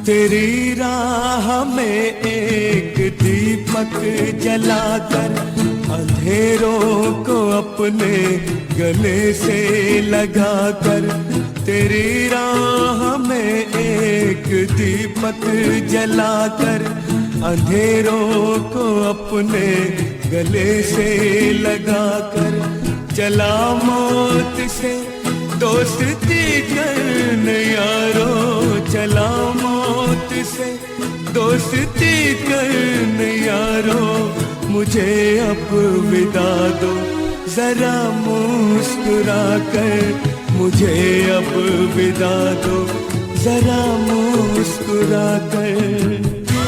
तेरी राह में एक दीपक जलाकर अंधेरों को अपने गले से लगाकर, तेरी राह में एक दीपक जलाकर अंधेरों को अपने गले से लगाकर, चला मौत से दोस्ती करने यारो, चला मौत से दोस्ती करने यारो, मुझे अब विदा दो जरा मुस्कुरा कर, मुझे अब विदा दो जरा मुस्कुरा कर।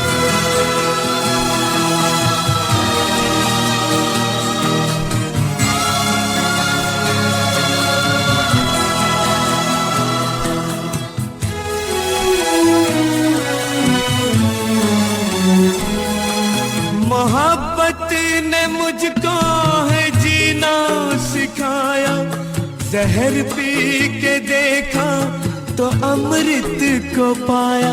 मोहब्बत ने मुझको है जीना सिखाया, जहर पी के देखा तो अमृत को पाया।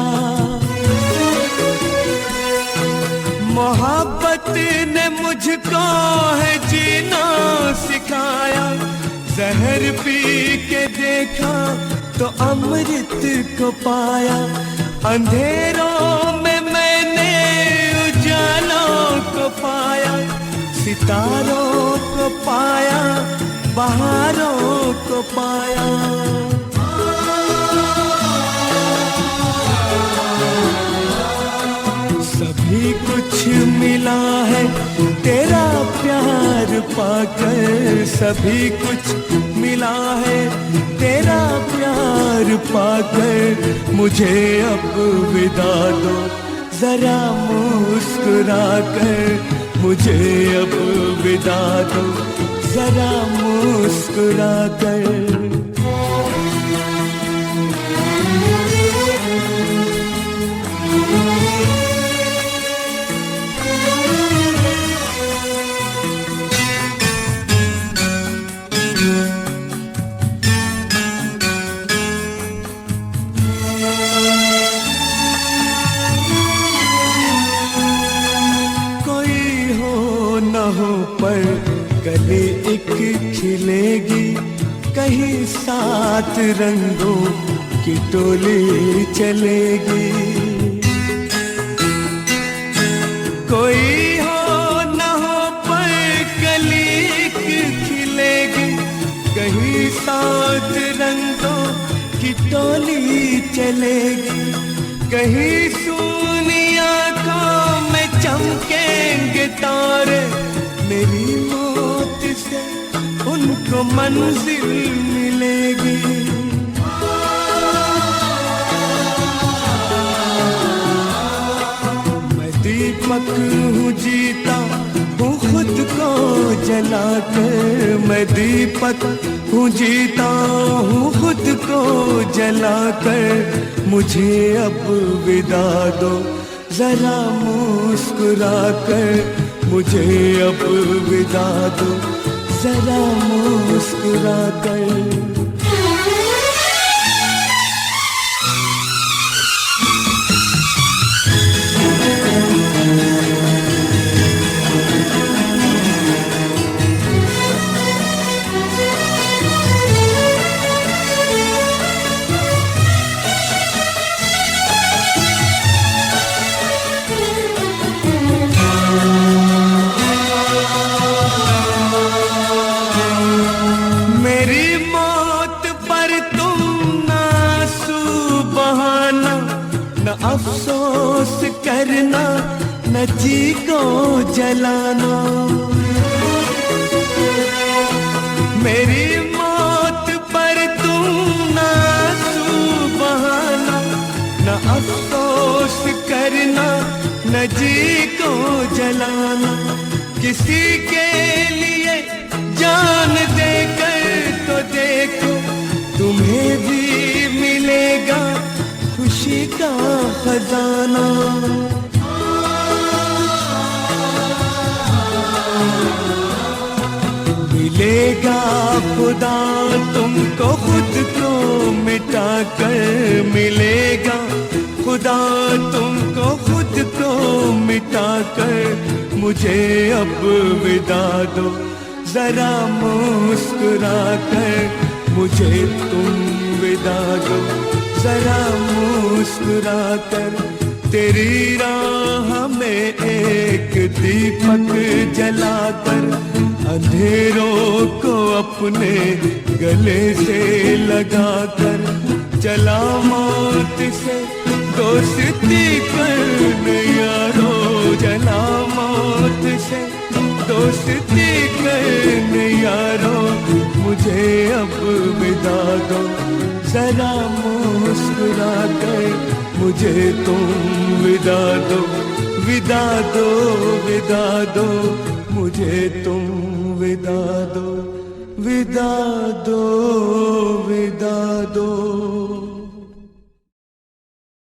मोहब्बत ने मुझको है जीना सिखाया, जहर पी के देखा तो अमृत को पाया। अंधेरों में मैंने उजालों को पाया, सितारों को पाया, बहारों को पाया। सभी कुछ मिला है तेरा प्यार पाकर, सभी कुछ मिला है तेरा प्यार पाकर, मुझे अब विदा दो जरा मुस्कुरा कर, मुझे अब विदा दो जरा मुस्कुरा कर। पर कली एक खिलेगी, कहीं सात रंगों की टोली चलेगी। कोई हो न हो पर कली एक खिलेगी, कहीं सात रंगों की टोली चलेगी। कहीं सूनी आँखों में चमकेंगे तारे, मेरी मौत से उनको मंजिल मिलेगी। मैं दीपक हूँ जीता हूँ खुद को जलाकर, मैं दीपक हूँ जीता हूँ खुद को जलाकर, मुझे अब विदा दो जरा मुस्कुरा कर, मुझे अब विदा दो जरा मुस्कुरा कर। अफसोस करना न जी को जलाना, मेरी मौत पर तुम ना आंसू बहाना। न अफसोस करना न जी को जलाना, किसी के लिए जान देकर तो देखो, तुम्हें भी मिलेगा खुशी का खजाना। मिलेगा खुदा तुमको खुद को मिटा कर, मिलेगा खुदा खुदा तुमको खुद को मिटा कर मुझे अब विदा दो, जरा मुस्कुरा कर मुझे तुम विदा दो, जरा मुस्कुरा कर। तेरी राह में एक दीपक जलाकर अंधेरों को अपने गले से लगाकर चला मौत से दोस्ती करने यारो, चला मौत से दोस्ती करने यारो, मुझे अब विदा दो, जरा मुस्कुरा कर मुझे तुम विदा दो, विदा दो, विदा दो, मुझे तुम विदा दो, विदा दो।